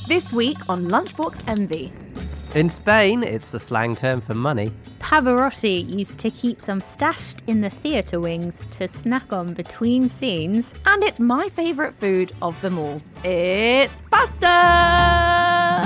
This week on Lunchbox Envy. In Spain, it's the slang term for money. Pavarotti used to keep some stashed in the theatre wings to snack on between scenes. And it's my favourite food of them all. It's pasta!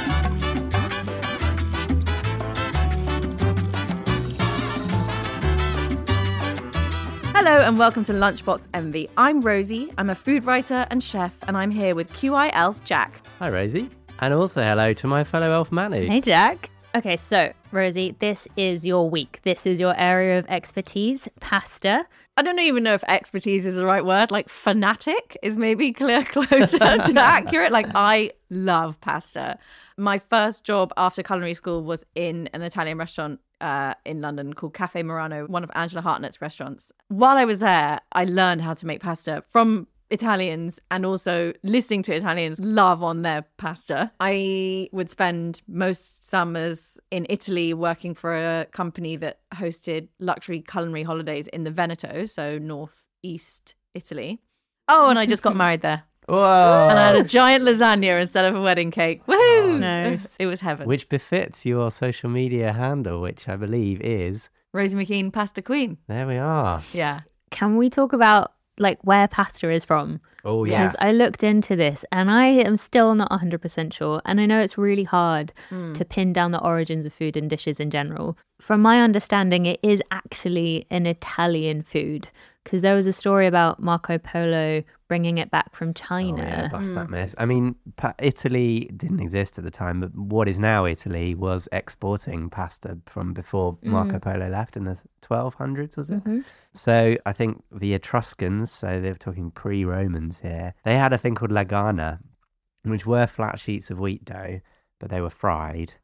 Hello and welcome to Lunchbox Envy. I'm Rosie, I'm a food writer and chef, and I'm here with QI elf Jack. Hi, Rosie. And also hello to my fellow elf Manu. Hey, Jack. Okay, so, Rosie, this is your week. This is your area of expertise, pasta. I don't even know if expertise is the right word. Like, fanatic is maybe closer to accurate. Like, I love pasta. My first job after culinary school was in an Italian restaurant in London called Cafe Murano, one of Angela Hartnett's restaurants. While I was there, I learned how to make pasta from Italians, and also listening to Italians love on their pasta. I would spend most summers in Italy working for a company that hosted luxury culinary holidays in the Veneto, so northeast Italy. Oh, and I just got married there. Whoa! And I had a giant lasagna instead of a wedding cake. Woohoo! Oh, Nice. It was heaven. Which befits your social media handle, which I believe is... Rosie McKean, Pasta Queen. There we are. Yeah. Can we talk about, like, where pasta is from? Oh, Because yes. I looked into this and I am still not 100% sure. And I know it's really hard to pin down the origins of food and dishes in general. From my understanding, it is actually an Italian food. Because there was a story about Marco Polo bringing it back from China. Oh, yeah, bust that mess. I mean, Italy didn't exist at the time, but what is now Italy was exporting pasta from before Marco Polo left in the 1200s, was it? So I think the Etruscans, so they're talking pre-Romans here, they had a thing called lagana, which were flat sheets of wheat dough, but they were fried.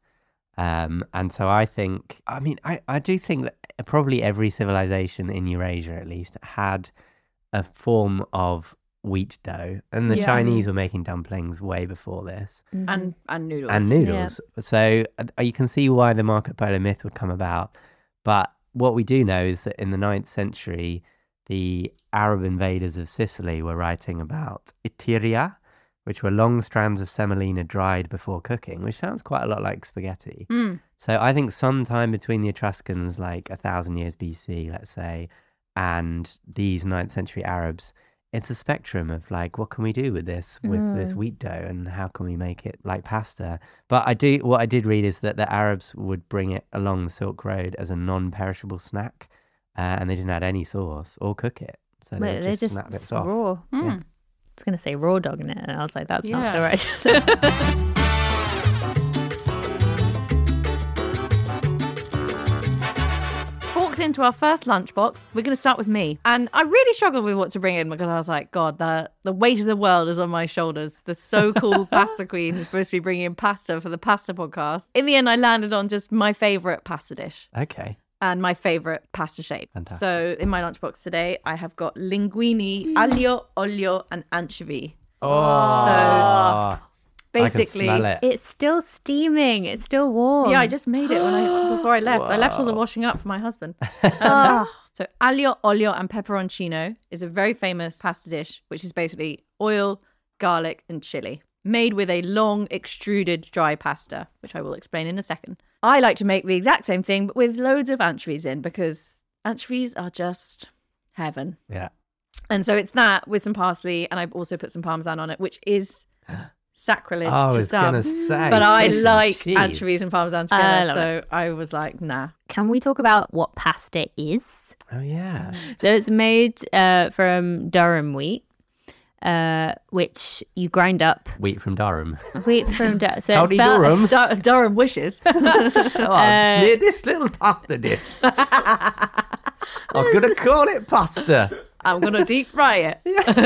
And so I think, I do think that probably every civilization in Eurasia, at least, had a form of wheat dough. And the Yeah. Chinese were making dumplings way before this. And noodles. And noodles. So you can see why the Marco Polo myth would come about. But what we do know is that in the 9th century, the Arab invaders of Sicily were writing about itiria, which were long strands of semolina dried before cooking, which sounds quite a lot like spaghetti. So I think sometime between the Etruscans, like 1,000 years BC, let's say, and these 9th century Arabs, it's a spectrum of like, what can we do with this wheat dough, and how can we make it like pasta? But what I did read is that the Arabs would bring it along the Silk Road as a non-perishable snack, and they didn't add any sauce or cook it. So Wait, they just snap bits off. raw. Yeah. I was going to say raw dog in it. And I was like, that's not Yeah. the right. Walks into our first lunchbox. We're going to start with me. And I really struggled with what to bring in because I was like, God, the weight of the world is on my shoulders. The so-called pasta queen who's supposed to be bringing in pasta for the pasta podcast. In the end, I landed on just my favourite pasta dish Okay. and my favourite pasta shape. Fantastic. So in my lunchbox today, I have got linguine, aglio, olio, and anchovy. Oh, Basically, I can smell it. It's still steaming. It's still warm. yeah, I just made it before I left. I left all the washing up for my husband. Oh, So aglio, olio, and peperoncino is a very famous pasta dish, which is basically oil, garlic, and chili, made with a long extruded dry pasta, which I will explain in a second. I like to make the exact same thing, but with loads of anchovies in, because anchovies are just heaven. Yeah. And so it's that with some parsley, and I've also put some parmesan on it, which is sacrilege I to was some. going to say. But I fish and like cheese. anchovies and parmesan I together, love so I was like, nah. can we talk about what pasta is? Oh, yeah. So it's made from durum wheat, which you grind up. Wheat from Durham. Wheat from Durham. So Howdy, it's spelled Durham. Durham wishes. Oh, near this little pasta dish. I'm going to call it pasta. I'm going to deep fry it.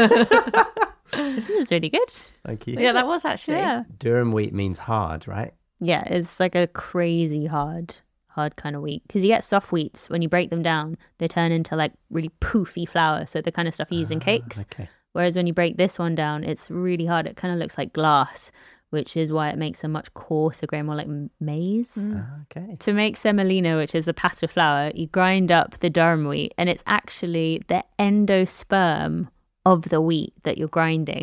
It's really good. Thank you. Yeah, that was actually. Yeah. Durum wheat means hard, right? Yeah, it's like a crazy hard kind of wheat. Because you get soft wheats, when you break them down, they turn into like really poofy flour. So the kind of stuff you use in cakes. Okay. Whereas when you break this one down, it's really hard. It kind of looks like glass, which is why it makes a much coarser grain, more like maize. Okay. To make semolina, which is the pasta flour, you grind up the durum wheat, and it's actually the endosperm of the wheat that you're grinding.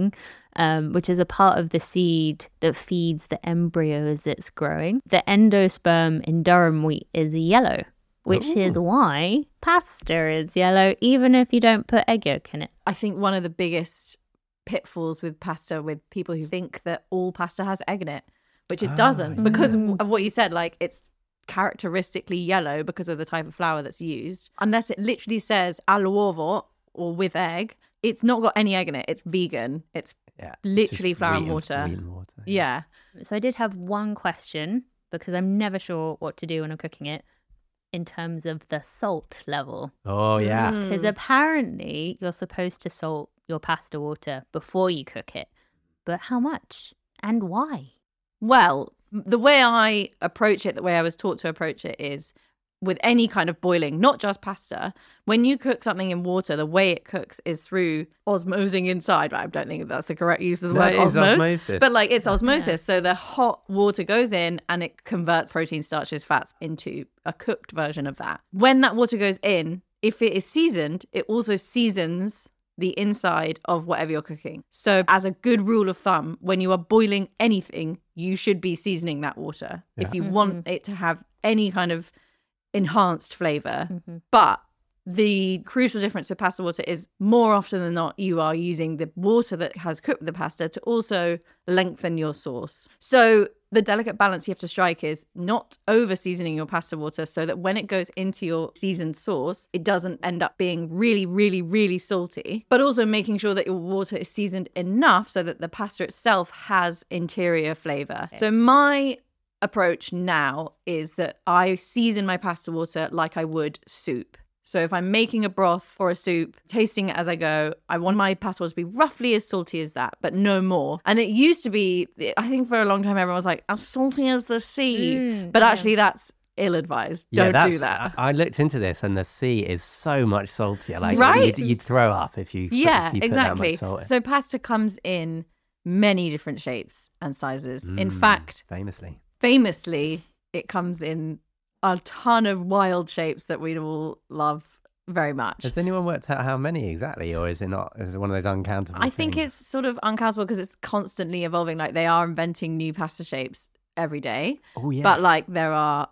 which is a part of the seed that feeds the embryo as it's growing. The endosperm in durum wheat is yellow, which is why pasta is yellow, even if you don't put egg yolk in it. I think one of the biggest pitfalls with pasta with people who think that all pasta has egg in it, which it doesn't, because of what you said, like it's characteristically yellow because of the type of flour that's used. Unless it literally says all'uovo or with egg, it's not got any egg in it. It's vegan. It's literally flour and water. Yeah. So I did have one question, because I'm never sure what to do when I'm cooking it, in terms of the salt level. Oh, yeah. Because apparently you're supposed to salt your pasta water before you cook it. But how much and why? Well, the way I approach it, the way I was taught to approach it is with any kind of boiling, not just pasta. When you cook something in water, the way it cooks is through osmosing inside. I don't think that's the correct use of the word osmosis. But like it's osmosis. Yeah. So the hot water goes in and it converts protein, starches, fats into a cooked version of that. When that water goes in, if it is seasoned, it also seasons the inside of whatever you're cooking. So as a good rule of thumb, when you are boiling anything, you should be seasoning that water if you want it to have any kind of enhanced flavor. But the crucial difference with pasta water is more often than not, you are using the water that has cooked the pasta to also lengthen your sauce. So the delicate balance you have to strike is not over seasoning your pasta water so that when it goes into your seasoned sauce, it doesn't end up being really, really, really salty, but also making sure that your water is seasoned enough so that the pasta itself has interior flavor. Okay. So my approach now is that I season my pasta water like I would soup. So if I'm making a broth or a soup, tasting it as I go, I want my pasta water to be roughly as salty as that, but no more. And it used to be, I think for a long time, everyone was like, as salty as the sea. But actually that's ill-advised. Don't do that. I looked into this and the sea is so much saltier. Like right? you'd throw up if you put exactly. that much salt in. So pasta comes in many different shapes and sizes. In fact, famously, it comes in a ton of wild shapes that we'd all love very much. Has anyone worked out how many exactly, or is it not? Is it one of those uncountable I think it's sort of uncountable because it's constantly evolving. Like they are inventing new pasta shapes every day. Oh yeah. But like there are,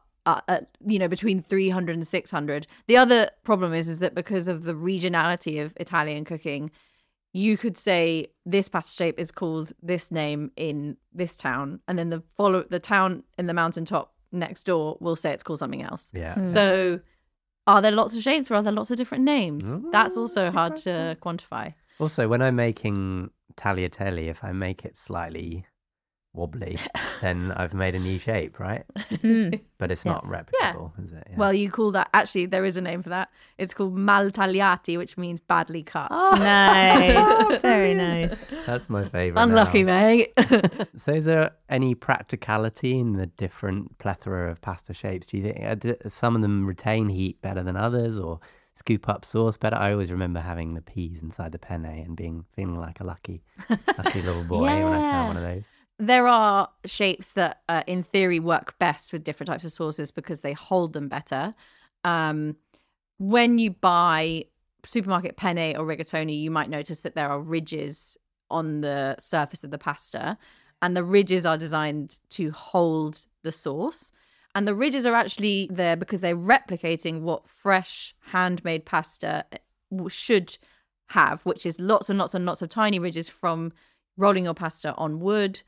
between 300 and 600. The other problem is that because of the regionality of Italian cooking, you could say this pasta shape is called this name in this town, and then the town in the mountaintop next door will say it's called something else. Yeah. So are there lots of shapes or are there lots of different names? That's also hard to quantify. Also, when I'm making tagliatelle, if I make it slightly wobbly, then I've made a new shape, right? But it's not replicable, is it? Yeah. Well, you call that, actually, there is a name for that. It's called mal tagliati, which means badly cut. Oh, nice. Very nice. That's my favourite. Unlucky, mate. So is there any practicality in the different plethora of pasta shapes? Do you think some of them retain heat better than others or scoop up sauce better? I always remember having the peas inside the penne and feeling like a lucky little boy when I found one of those. There are shapes that, in theory, work best with different types of sauces because they hold them better. When you buy supermarket penne or rigatoni, you might notice that there are ridges on the surface of the pasta, and the ridges are designed to hold the sauce. And the ridges are actually there because they're replicating what fresh handmade pasta should have, which is lots and lots and lots of tiny ridges from rolling your pasta on wood,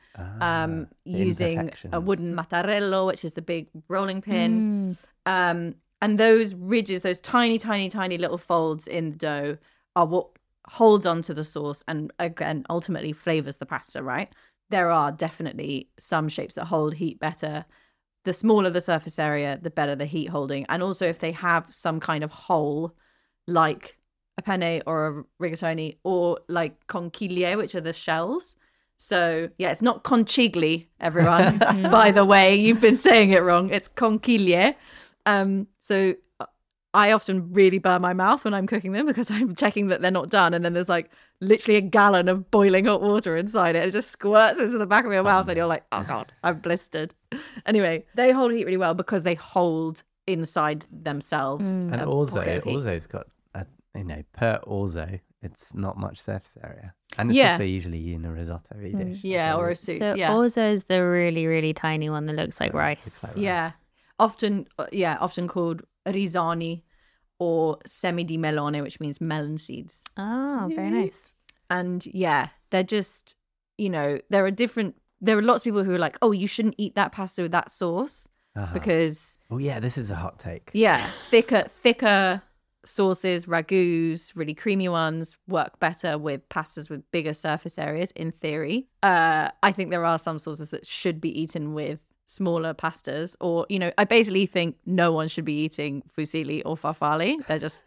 using a wooden mattarello, which is the big rolling pin. And those ridges, those tiny, tiny, tiny little folds in the dough are what holds onto the sauce and, again, ultimately flavors the pasta, right? There are definitely some shapes that hold heat better. The smaller the surface area, the better the heat holding. And also if they have some kind of hole, like a penne or a rigatoni, or like conchiglie, which are the shells. So yeah, it's not conchiglie, everyone. By the way, you've been saying it wrong. It's conchiglie. So I often really burn my mouth when I'm cooking them because I'm checking that they're not done, and then there's like literally a gallon of boiling hot water inside it. It just squirts into the back of your mouth and you're like, oh god, I'm blistered. Anyway, they hold heat really well because they hold inside themselves. And orzo's got per orzo, it's not much surface area. And it's Yeah. also usually in a risotto dish. Yeah, or a soup. So yeah. orzo is the really, really tiny one that looks like So rice. it's like Yeah. Often called risani or semi di melone, which means melon seeds. Oh, very nice. And yeah, they're just, there are lots of people who are like, oh, you shouldn't eat that pasta with that sauce Uh-huh. because, Oh yeah, this is a hot take. thicker sauces, ragouts, really creamy ones work better with pastas with bigger surface areas in theory. I think there are some sauces that should be eaten with smaller pastas, or I basically think no one should be eating fusilli or farfalle. They're just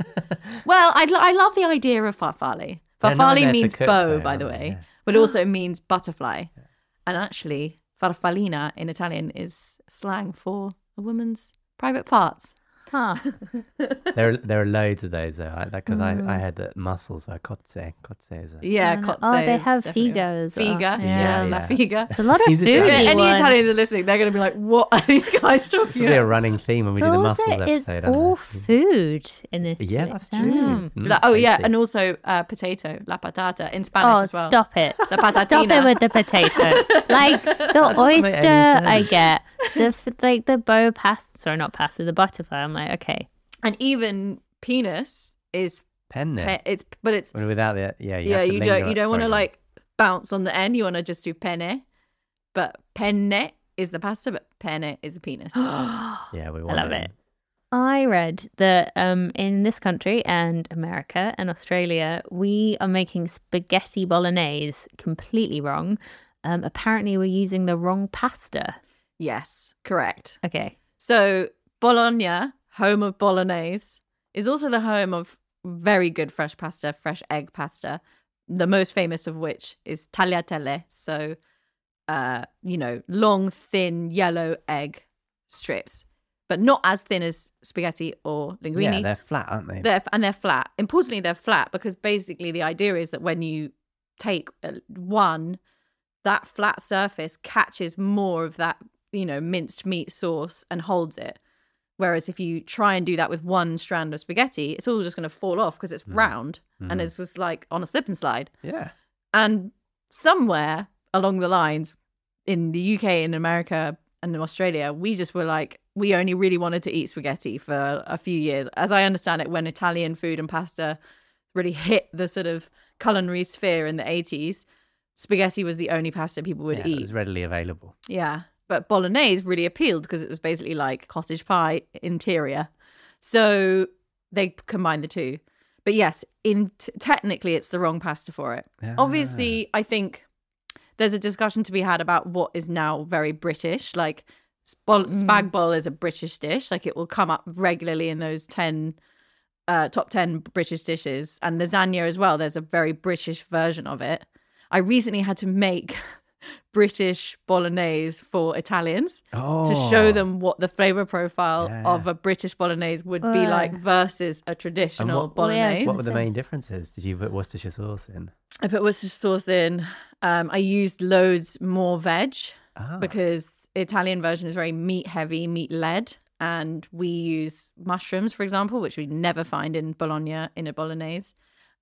I love the idea of farfalle. They're not Farfalle there to means cook, bow, though, by are the they? way, Yeah. but also means butterfly. And actually, farfallina in Italian is slang for a woman's private parts. Huh. There are loads of those though, because I heard that mussels were cozze. Cozze is a... Yeah, Oh, cozze they is have definitely- figa as well. Figa, Yeah. la Yeah. figa. It's a lot of He's food. If Italian. any Italians are listening, they're going to be like, what are these guys talking This will be a about? running theme when we do the mussels It's episode. I don't all know. food in it. Yeah, that's true. Mm. Like, oh, yeah, tasty. and also potato, la patata, in Spanish Oh, as well. stop it. La patatina. Stop it with the potato. Like the doesn't make any oyster, I sense. get. The bow pasta, sorry, not pasta, the butterfly. I'm like, okay. And even penis is, Penne. it's Well, without the you yeah, have to you linger don't it. want to Sorry. like bounce on the end. You want to just do penne, but penne is the pasta, but penne is the penis. Yeah, we want love it. I read that in this country and America and Australia, we are making spaghetti bolognese completely wrong. Apparently, we're using the wrong pasta. Yes, correct. Okay. So Bologna, home of bolognese, is also the home of very good fresh pasta, fresh egg pasta, the most famous of which is tagliatelle. So, long, thin, yellow egg strips, but not as thin as spaghetti or linguine. Yeah, they're flat, aren't they? They're flat. Importantly, they're flat because basically the idea is that when you take one, that flat surface catches more of that, minced meat sauce and holds it. Whereas if you try and do that with one strand of spaghetti, it's all just going to fall off because it's round and it's just like on a slip and slide. Yeah. And somewhere along the lines in the UK and America and in Australia, we just were like, we only really wanted to eat spaghetti for a few years. As I understand it, when Italian food and pasta really hit the sort of culinary sphere in the 80s, spaghetti was the only pasta people would Yeah, eat. it was readily available. Yeah. But bolognese really appealed because it was basically like cottage pie interior. So they combined the two. But yes, technically it's the wrong pasta for it. Ah. Obviously, I think there's a discussion to be had about what is now very British. Like spag bol is a British dish. Like it will come up regularly in those top 10 British dishes. And lasagna as well. There's a very British version of it. I recently had to make British bolognese for Italians to show them what the flavor profile of a British bolognese would be like versus a traditional bolognese. What were the main differences? Did you put Worcestershire sauce in? I put Worcestershire sauce in. I used loads more veg because Italian version is very meat heavy, meat led. And we use mushrooms, for example, which we never find in Bologna in a bolognese.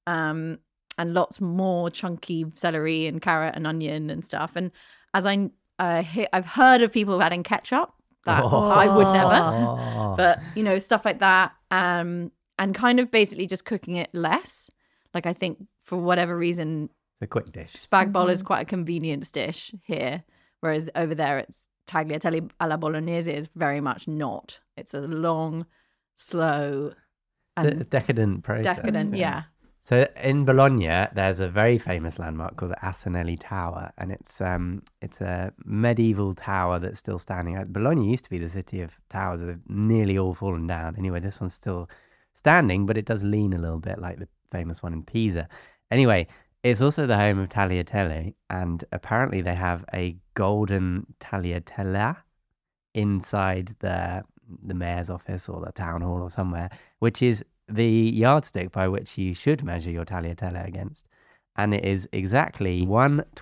And lots more chunky celery and carrot and onion and stuff. And as I've heard of people adding ketchup, that I would never. But, stuff like that. And kind of basically just cooking it less. Like I think for whatever reason, It's a quick dish. spag bol is quite a convenience dish here. Whereas over there, it's tagliatelle alla bolognese is very much not. It's a long, slow, and Decadent process. decadent, yeah. So in Bologna, there's a very famous landmark called the Asinelli Tower, and it's a medieval tower that's still standing. Bologna used to be the city of towers that have nearly all fallen down. Anyway, this one's still standing, but it does lean a little bit like the famous one in Pisa. Anyway, it's also the home of tagliatelle, and apparently they have a golden tagliatella inside the mayor's office or the town hall or somewhere, which is the yardstick by which you should measure your tagliatelle against. And it is exactly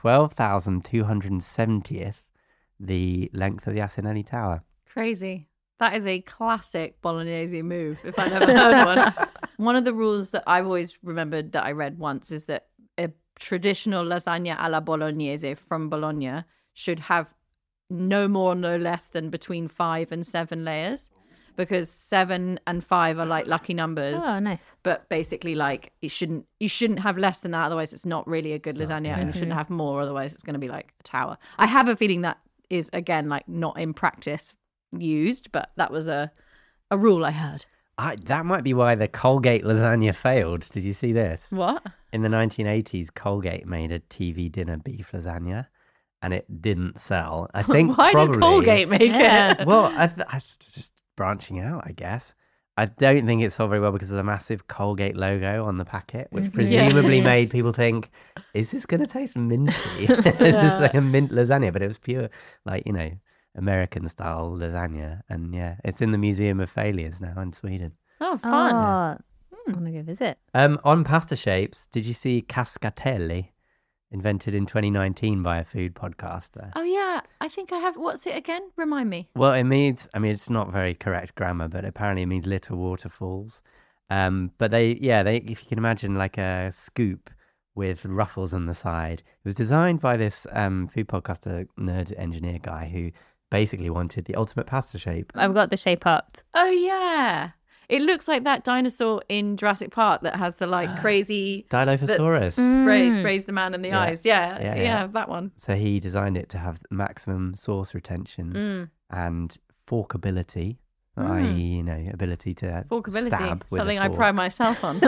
1/12,270th the length of the Asinelli Tower. Crazy. That is a classic bolognese move, if I've ever heard one. One of the rules that I've always remembered that I read once is that a traditional lasagna alla bolognese from Bologna should have no more, no less than between 5 and 7 layers, because 7 and 5 are like lucky numbers. Oh, nice. But basically, like, you shouldn't have less than that, otherwise it's not really a good lasagna, and you shouldn't have more, otherwise it's going to be like a tower. I have a feeling that is, again, like, not in practice used, but that was a rule I heard. That might be why the Colgate lasagna failed. Did you see this? What? In the 1980s, Colgate made a TV dinner beef lasagna, and it didn't sell. I think Why probably... did Colgate make it? Well, I just branching out, I guess. I don't think it sold very well because of the massive Colgate logo on the packet, which presumably made people think, is this going to taste minty? Is this like a mint lasagna? But it was pure, like, you know, American-style lasagna. And yeah, it's in the Museum of Failures now in Sweden. Oh, fun. I want to go visit. On pasta shapes, did you see cascatelli? Invented in 2019 by a food podcaster. Oh, yeah. I think I have. What's it again? Remind me. Well, it means, I mean, it's not very correct grammar, but apparently it means little waterfalls. But they, if you can imagine like a scoop with ruffles on the side. It was designed by this food podcaster nerd engineer guy who basically wanted the ultimate pasta shape. I've got the shape up. Oh, yeah. It looks like that dinosaur in Jurassic Park that has the like crazy Dilophosaurus. Sprays the man in the eyes. Yeah, that one. So he designed it to have maximum sauce retention and forkability, i.e., you know, ability to forkability, stab with something a I fork. pride myself on.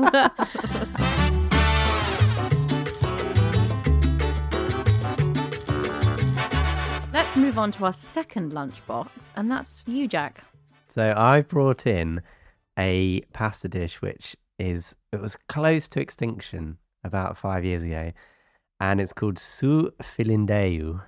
Let's move on to our second lunchbox, and that's you, Jack. So I brought in a pasta dish it was close to extinction about 5 years ago, and it's called su filindeu.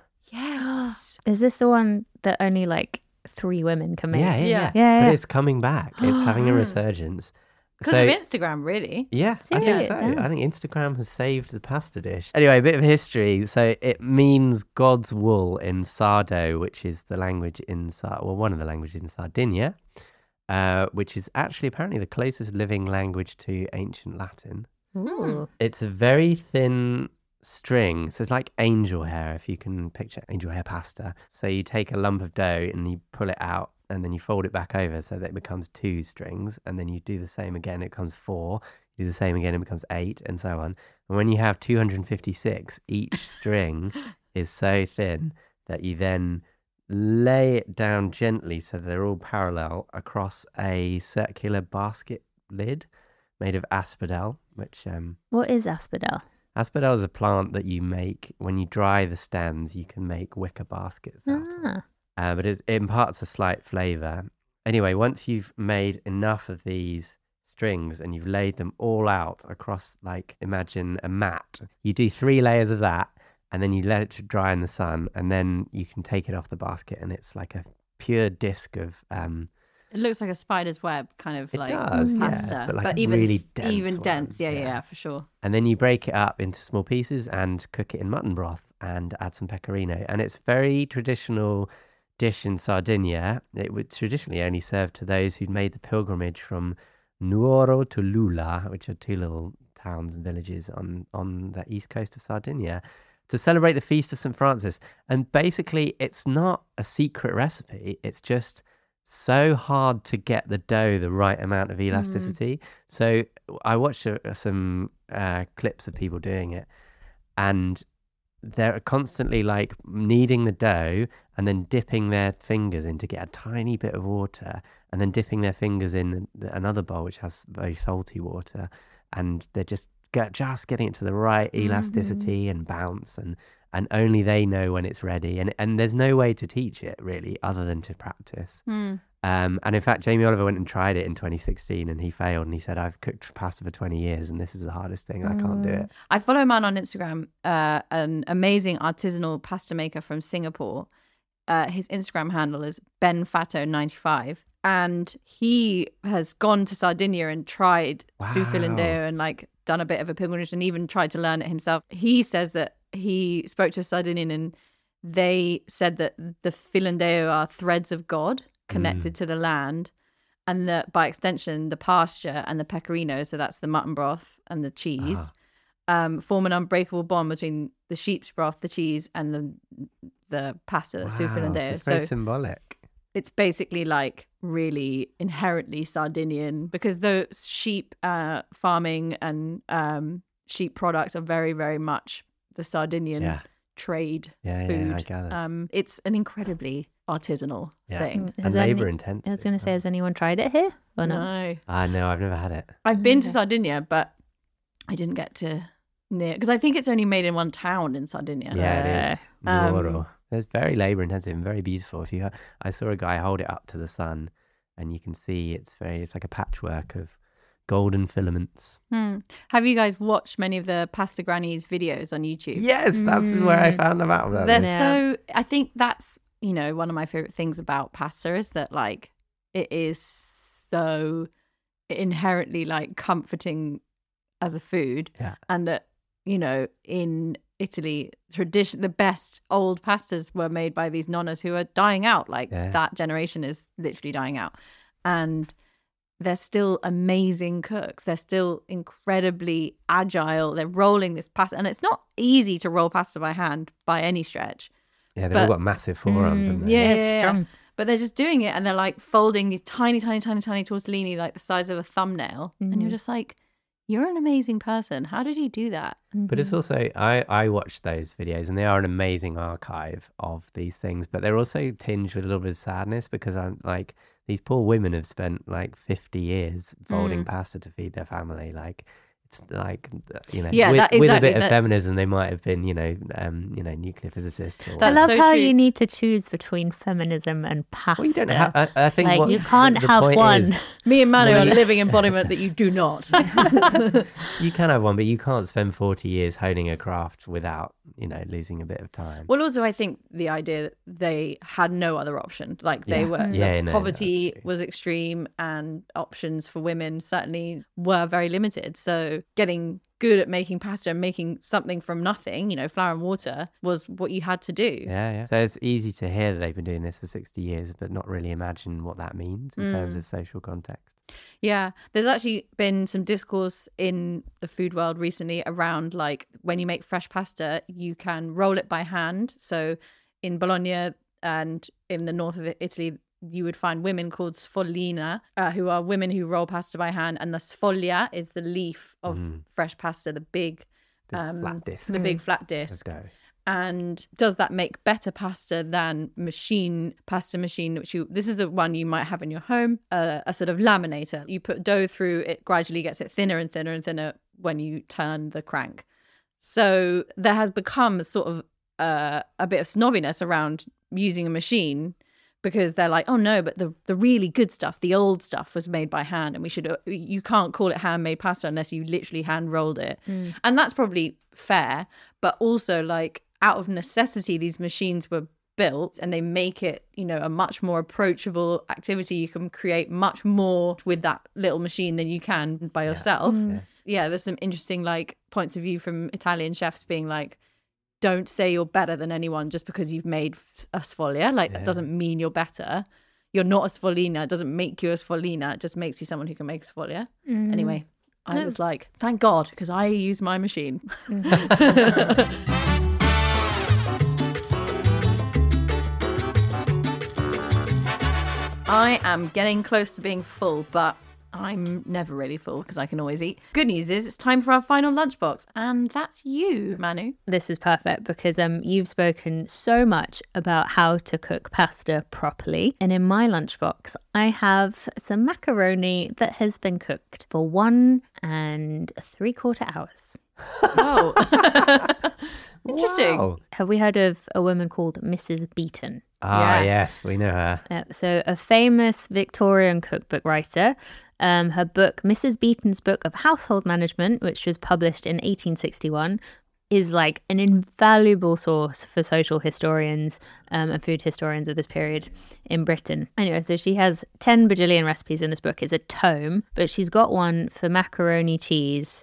Yes. Is this the one that only like 3 women can make? Yeah. Yeah. But it's coming back. It's having a resurgence. Because of Instagram, really. Yeah, I think so. Yeah. I think Instagram has saved the pasta dish. Anyway, a bit of history. So it means God's wool in Sardo, which is the language in one of the languages in Sardinia, which is actually apparently the closest living language to ancient Latin. Ooh. It's a very thin string. So it's like angel hair, if you can picture angel hair pasta. So you take a lump of dough and you pull it out, and then you fold it back over so that it becomes 2 strings, and then you do the same again, it becomes 4, you do the same again, it becomes 8, and so on. And when you have 256, each string is so thin that you then lay it down gently so they're all parallel across a circular basket lid made of asphodel, which... What is asphodel? Asphodel is a plant that you make, when you dry the stems, you can make wicker baskets out of it. But it imparts a slight flavour. Anyway, once you've made enough of these strings and you've laid them all out across, like, imagine a mat, you do 3 layers of that, and then you let it dry in the sun, and then you can take it off the basket, and it's like a pure disc of... It looks like a spider's web, kind of like does, pasta, yeah, but like even really dense even one. dense. Yeah, for sure. And then you break it up into small pieces and cook it in mutton broth and add some pecorino. And it's very traditional dish in Sardinia. It would traditionally only serve to those who'd made the pilgrimage from Nuoro to Lula, which are 2 little towns and villages on the east coast of Sardinia, to celebrate the feast of St. Francis. And basically, it's not a secret recipe. It's just so hard to get the dough the right amount of elasticity. So I watched some clips of people doing it, and they're constantly like kneading the dough and then dipping their fingers in to get a tiny bit of water, and then dipping their fingers in another bowl which has very salty water, and they're just getting it to the right elasticity and bounce, and only they know when it's ready, and there's no way to teach it really other than to practice. And in fact, Jamie Oliver went and tried it in 2016 and he failed, and he said, I've cooked pasta for 20 years and this is the hardest thing. I can't do it. I follow a man on Instagram, an amazing artisanal pasta maker from Singapore. His Instagram handle is benfato95, and he has gone to Sardinia and tried su filindeu and like done a bit of a pilgrimage and even tried to learn it himself. He says that he spoke to a Sardinian and they said that the filindeu are threads of God, connected to the land, and by extension the pasture and the pecorino, so that's the mutton broth and the cheese, form an unbreakable bond between the sheep's broth, the cheese, and the pasta, the su finlandeo. It's very symbolic. It's basically like really inherently Sardinian, because the sheep farming and sheep products are very, very much the Sardinian trade food. Yeah, I gather. It's an incredibly artisanal thing. And labour intensive. I was going to say, has anyone tried it here or not? No. No, I've never had it. I've been to Sardinia, but I didn't get to near, because I think it's only made in one town in Sardinia. Yeah, it is. Nuoro. It's very labour intensive and very beautiful. I saw a guy hold it up to the sun, and you can see it's like a patchwork of golden filaments. Have you guys watched many of the Pasta Grannies videos on YouTube? Yes, that's where I found about them. They're so. I think that's one of my favorite things about pasta is that like it is so inherently like comforting as a food, and that in Italy, the best old pastas were made by these nonnas who are dying out. Like that generation is literally dying out, and they're still amazing cooks. They're still incredibly agile. They're rolling this pasta, and it's not easy to roll pasta by hand by any stretch. Yeah, they've all got massive forearms, haven't they? Yeah. But they're just doing it, and they're like folding these tiny, tiny, tiny, tiny tortellini like the size of a thumbnail, and you're just like, you're an amazing person. How did you do that? But it's also, I watched those videos, and they are an amazing archive of these things, but they're also tinged with a little bit of sadness, because I'm like, these poor women have spent like 50 years folding pasta to feed their family. Like, it's like, with a bit of feminism, they might have been, nuclear physicists. I love how you need to choose between feminism and pasta. Well, you don't have, I think like, you can't have one. Me and Manu are living embodiment that you do not. You can have one, but you can't spend 40 years honing a craft without, losing a bit of time. Well, also, I think the idea that they had no other option. Like they were, poverty was extreme, and options for women certainly were very limited. So getting good at making pasta and making something from nothing, flour and water, was what you had to do. Yeah. So it's easy to hear that they've been doing this for 60 years, but not really imagine what that means in terms of social context. Yeah, there's actually been some discourse in the food world recently around like when you make fresh pasta, you can roll it by hand. So in Bologna and in the north of Italy, you would find women called sfollina, who are women who roll pasta by hand, and the sfoglia is the leaf of fresh pasta, the big flat disc. The big flat disc. Let's go. And does that make better pasta than pasta machine, this is the one you might have in your home, a sort of laminator. You put dough through, it gradually gets it thinner and thinner and thinner when you turn the crank. So there has become sort of a bit of snobbiness around using a machine, because they're like, oh no, but the really good stuff, the old stuff, was made by hand, and you can't call it handmade pasta unless you literally hand rolled it. And that's probably fair, but also like out of necessity, these machines were built, and they make it, a much more approachable activity. You can create much more with that little machine than you can by yourself. Yeah, there's some interesting like points of view from Italian chefs being like, don't say you're better than anyone just because you've made a sfoglia. Like, that doesn't mean you're better. You're not a sfollina. It doesn't make you a sfollina. It just makes you someone who can make a sfoglia. Anyway, I was like, thank God, because I use my machine. I am getting close to being full, but I'm never really full because I can always eat. Good news is it's time for our final lunchbox, and that's you, Manu. This is perfect because you've spoken so much about how to cook pasta properly. And in my lunchbox, I have some macaroni that has been cooked for 1 3/4 hours. Oh, interesting. Wow. Have we heard of a woman called Mrs. Beeton? Yes, we know her. So a famous Victorian cookbook writer. Her book, Mrs. Beeton's Book of Household Management, which was published in 1861, is like an invaluable source for social historians and food historians of this period in Britain. Anyway, so she has 10 bajillion recipes in this book. It's a tome, but she's got one for macaroni cheese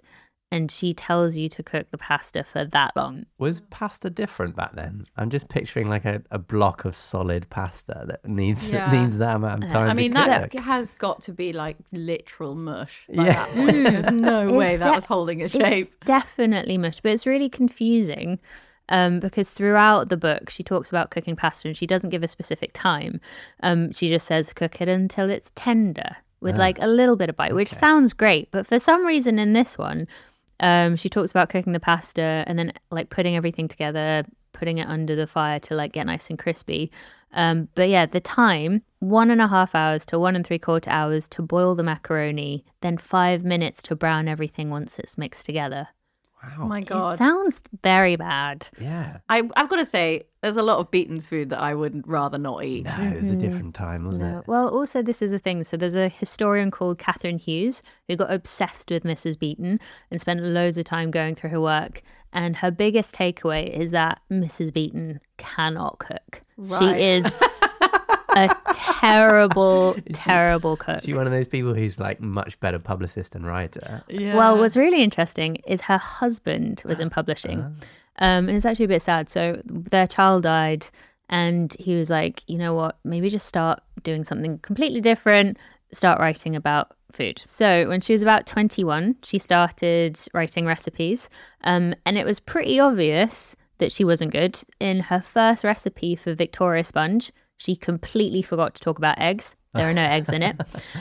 and she tells you to cook the pasta for that long. Was pasta different back then? I'm just picturing like a block of solid pasta that needs that amount of time. I mean, to that cook. has got to be like literal mush by Yeah. that point. There's no way that was holding its shape. It's definitely mush, but it's really confusing because throughout the book, she talks about cooking pasta and she doesn't give a specific time. She just says cook it until it's tender with like a little bit of bite, which sounds great. But for some reason in this one, she talks about cooking the pasta and then like putting everything together, putting it under the fire to like get nice and crispy. But yeah, the time, 1.5 hours to 1 3/4 hours to boil the macaroni, then 5 minutes to brown everything once it's mixed together. Wow. Oh my It God. sounds very bad. Yeah. I've got to say, there's a lot of Beaton's food that I would rather not eat. No, it was a different time, wasn't No. it? Well, also, this is a thing. So there's a historian called Catherine Hughes who got obsessed with Mrs. Beaton and spent loads of time going through her work. And her biggest takeaway is that Mrs. Beaton cannot cook. Right. She is a terrible, terrible cook. Is she one of those people who's like much better publicist and writer? Yeah. Well, what's really interesting is her husband was in publishing. And it's actually a bit sad. So their child died and he was like, you know what, maybe just start doing something completely different, start writing about food. So when she was about 21, she started writing recipes. And it was pretty obvious that she wasn't good. In her first recipe for Victoria Sponge, she completely forgot to talk about eggs. There are no eggs in it.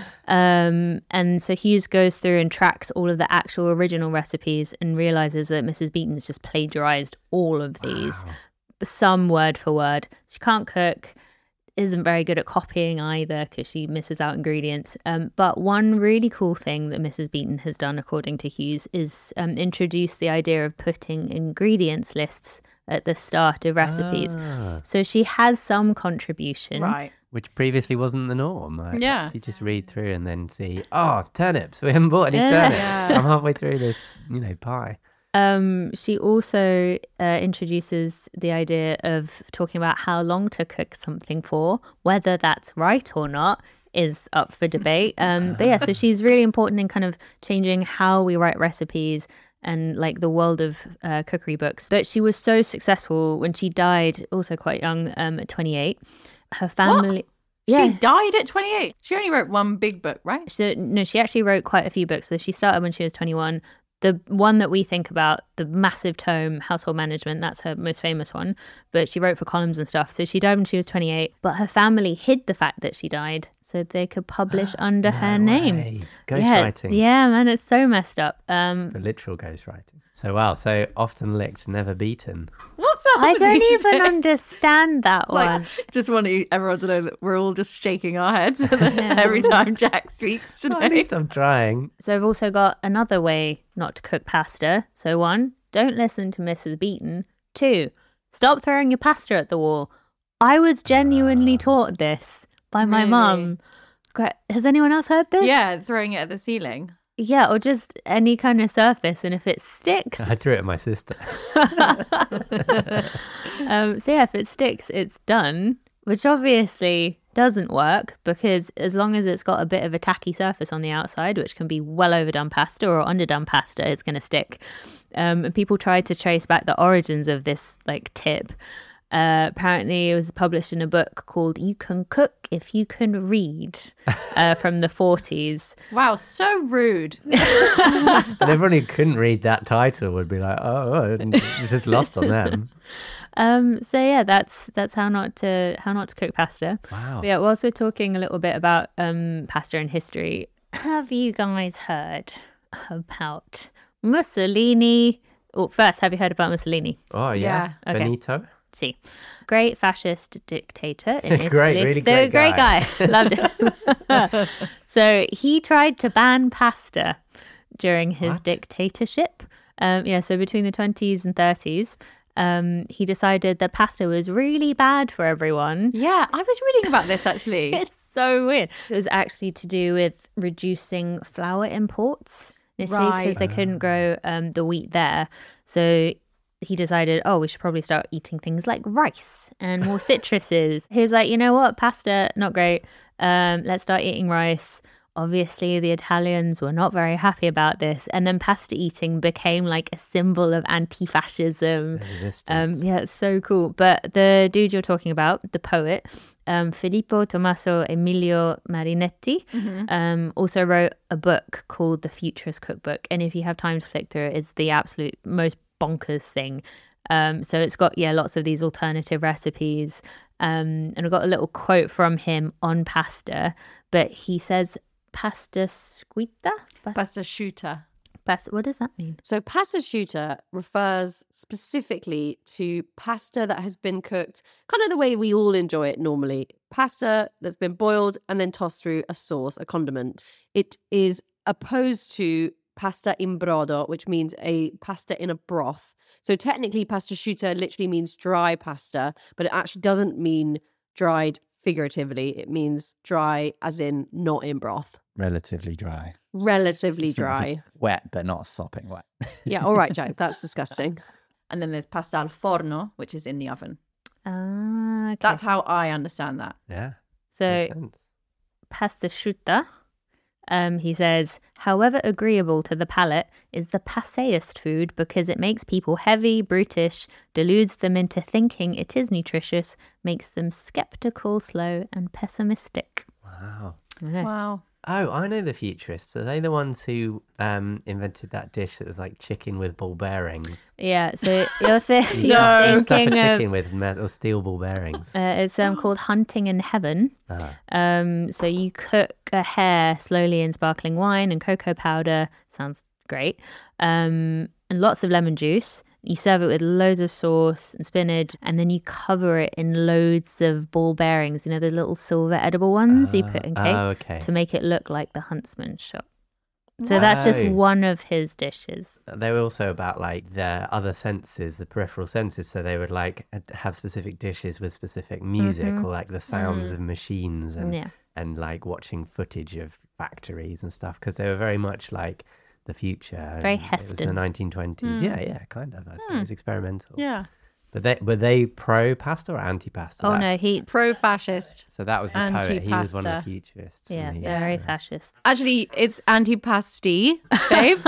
And so Hughes goes through and tracks all of the actual original recipes and realizes that Mrs. Beaton's just plagiarized all of these, some word for word. She can't cook, isn't very good at copying either because she misses out ingredients. But one really cool thing that Mrs. Beaton has done, according to Hughes, is introduce the idea of putting ingredients lists at the start of recipes. So she has some contribution. right. Which previously wasn't the norm. Like, Yeah. You just read through and then see, oh, turnips. We haven't bought any Yeah. turnips. Yeah. I'm halfway through this, pie. She also introduces the idea of talking about how long to cook something for, whether that's right or not is up for debate. But yeah, so she's really important in kind of changing how we write recipes and like the world of cookery books. But she was so successful when she died, also quite young, at 28. Her family... She died at 28. She only wrote one big book, right? So, no, she actually wrote quite a few books. So she started when she was 21. The one that we think about, the massive tome, Household Management, that's her most famous one. But she wrote for columns and stuff. So she died when she was 28. But her family hid the fact that she died so they could publish under her name. Ghostwriting. Yeah, man, it's so messed up. For literal ghostwriting. So, wow. So often licked, never beaten. What's up? I don't even understand that one. Just want everyone to know that we're all just shaking our heads every time Jack speaks At today. least I'm trying. So I've also got another way not to cook pasta. So 1, don't listen to Mrs. Beaton. 2, stop throwing your pasta at the wall. I was genuinely taught this by my Really? mum. Has anyone else heard this? Yeah, throwing it at the ceiling. Yeah, or just any kind of surface. And if it sticks, I threw it at my sister. so yeah, if it sticks, it's done, which obviously doesn't work because as long as it's got a bit of a tacky surface on the outside, which can be well overdone pasta or underdone pasta, it's going to stick. And people tried to trace back the origins of this like tip. Apparently it was published in a book called You Can Cook If You Can Read from the 40s. Wow, so rude. And everyone who couldn't read that title would be like, oh, it's just lost on them. So yeah, that's how not to cook pasta. Wow. But yeah, whilst we're talking a little bit about pasta and history, have you guys heard about Mussolini? Oh, first, have you heard about Mussolini? Oh, yeah. Yeah. Okay. Benito? See, great fascist dictator in Italy. Great, really The great guy. Loved it. So he tried to ban pasta during his What? dictatorship. So between the 20s and 30s, he decided that pasta was really bad for everyone. Yeah, I was reading about this actually. It's so weird. It was actually to do with reducing flour imports, because Right. they couldn't grow the wheat there. So he decided, we should probably start eating things like rice and more citruses. He was like, you know what, pasta, not great. Let's start eating rice. Obviously, the Italians were not very happy about this. And then pasta eating became like a symbol of anti-fascism. Resistance. Yeah, it's so cool. But the dude you're talking about, the poet, Filippo Tommaso Emilio Marinetti, also wrote a book called The Futurist Cookbook. And if you have time to flick through it, it's the absolute most bonkers thing. So it's got, lots of these alternative recipes. And I've got a little quote from him on pasta. But he says, pasta squita? Pasta asciutta. What does that mean? So pasta asciutta refers specifically to pasta that has been cooked kind of the way we all enjoy it normally. Pasta that's been boiled and then tossed through a sauce, a condiment. It is opposed to pasta in brodo, which means a pasta in a broth. So technically pasta asciutta literally means dry pasta, but it actually doesn't mean dried figuratively. It means dry as in not in broth. Relatively dry. Relatively dry. Wet, but not sopping wet. Yeah, all right, Jack, that's disgusting. And then there's pasta al forno, which is in the oven. Ah, okay. That's how I understand that. Yeah. So Makes sense. pasta asciutta, he says, however agreeable to the palate, is the passéist food because it makes people heavy, brutish, deludes them into thinking it is nutritious, makes them skeptical, slow, and pessimistic. Wow. Yeah. Wow. Oh, I know the futurists. Are they the ones who invented that dish that was like chicken with ball bearings? Yeah, so you're, You you're stuff a thinking of... chicken with metal steel ball bearings. It's called Hunting in Heaven. So you cook a hare slowly in sparkling wine and cocoa powder. Sounds great. And lots of lemon juice. You serve it with loads of sauce and spinach, and then you cover it in loads of ball bearings. You know, the little silver edible ones you put in cake to make it look like the huntsman's shot. So that's just one of his dishes. They were also about like the other senses, the peripheral senses. So they would like have specific dishes with specific music or like the sounds of machines and like watching footage of factories and stuff, because they were very much like the future. Very It was the Heston. 1920s. Yeah, kind of. I suppose experimental. Yeah. But were they pro pasta or anti pasta? Oh no, Pro-fascist. So that was the poet. He was one of Anti-pasta. the futurists. yeah, and he very was, fascist. Actually, it's antipasti, babe.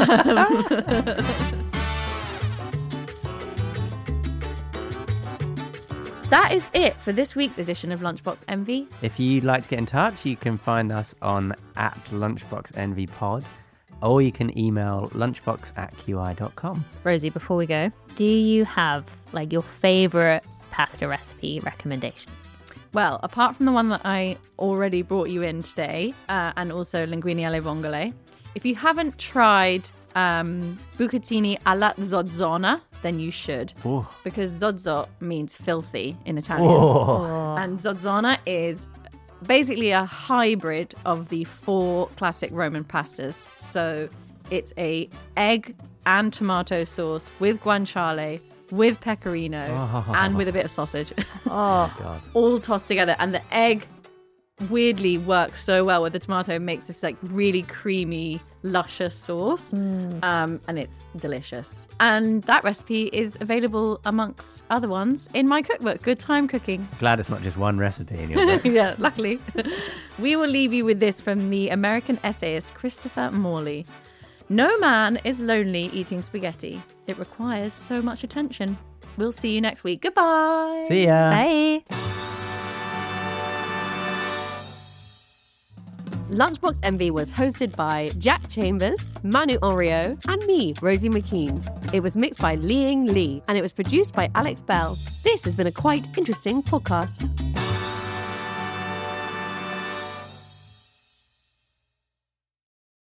That is it for this week's edition of Lunchbox Envy. If you'd like to get in touch, you can find us on @LunchboxEnvyPod, or you can email lunchbox@qi.com. Rosie, before we go, do you have like your favorite pasta recipe recommendation? Well, apart from the one that I already brought you in today, and also linguine alle vongole, if you haven't tried bucatini alla zozzona, then you should. Ooh. Because zozzo means filthy in Italian. Oh. And zozzona is basically a hybrid of the 4 classic Roman pastas. So it's a egg and tomato sauce with guanciale, with pecorino, and with a bit of sausage. Oh, God. All tossed together. And the egg weirdly works so well with the tomato. It makes this like really creamy, luscious sauce. And it's delicious. And that recipe is available amongst other ones in my cookbook, Good Time Cooking. Glad it's not just one recipe in your book. Yeah, luckily. We will leave you with this from the American essayist Christopher Morley. No man is lonely eating spaghetti. It requires so much attention. We'll see you next week. Goodbye. See ya. bye. Lunchbox Envy was hosted by Jack Chambers, Manu Henriot, and me, Rosie McKean. It was mixed by Liang Lee, and it was produced by Alex Bell. This has been a quite interesting podcast.